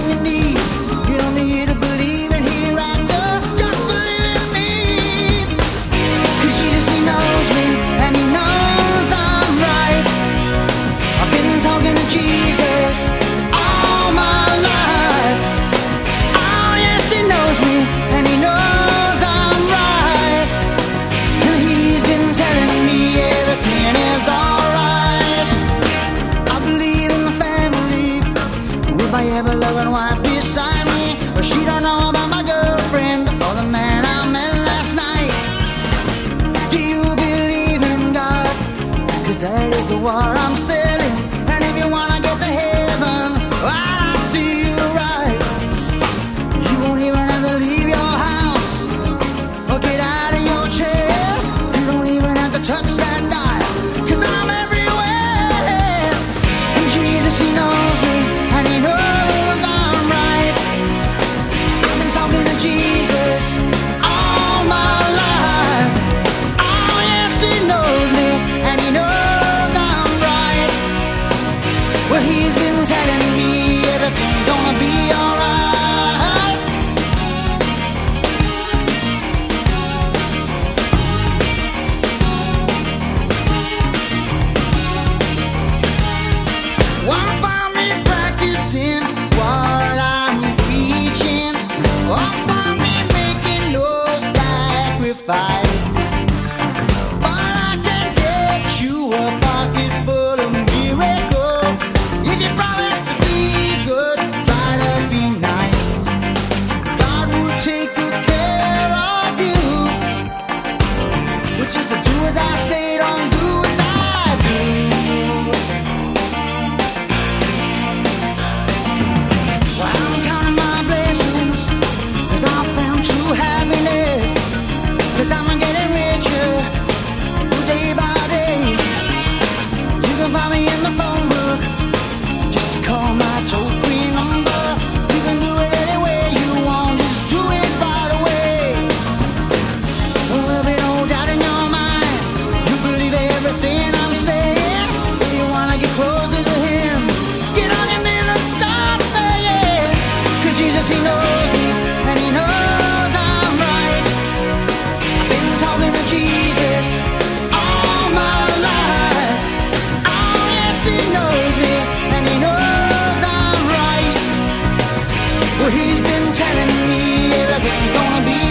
everything you need. You don't need to believe in hereafter, just believe in me. 'Cause Jesus, he knows me, and he knows I'm right. I've been talking to Jesus all my life. Oh yes, he knows me, and he knows I'm right. And he's been telling me everything is alright. I believe in the family, with my ever-loving wife beside me. But she don't know about my girlfriend or the man I met last night. Do you believe in God? 'Cause that is the war I'm selling. And if you wanna get to heaven, I'll see you right. You won't even have to leave your house or get out of your chair. You don't even have to touch that dial, 'cause I'm everywhere. And Jesus, he knows me, and he knows I'm right. I've been talking to Jesus all my life. Oh yes, he knows me, and he knows I'm right. Well, he's been telling me everything's gonna be alright. Won't find me practicing what I'm preaching, or find me making no sacrifice. But I can get you a pocket full of miracles if you promise to be good, try to be nice. God will take good care of you, which is to do as I say, don't do as I do. Well, I'm counting my blessings, 'cause I found true happiness. 'Cause I'm getting richer day by day. You can find me in the phone book, just call my toll-free number. You can do it any way you want, just do it right away. There'll be no doubt in your mind, you believe everything I'm saying. If you wanna get closer to him, get on your knees and start praying. 'Cause Jesus, he knows me, and he knows I'm right. I've been talking to Jesus all my life. Oh yes, he knows me, and he knows I'm right. Well, he's been telling me everything's gonna be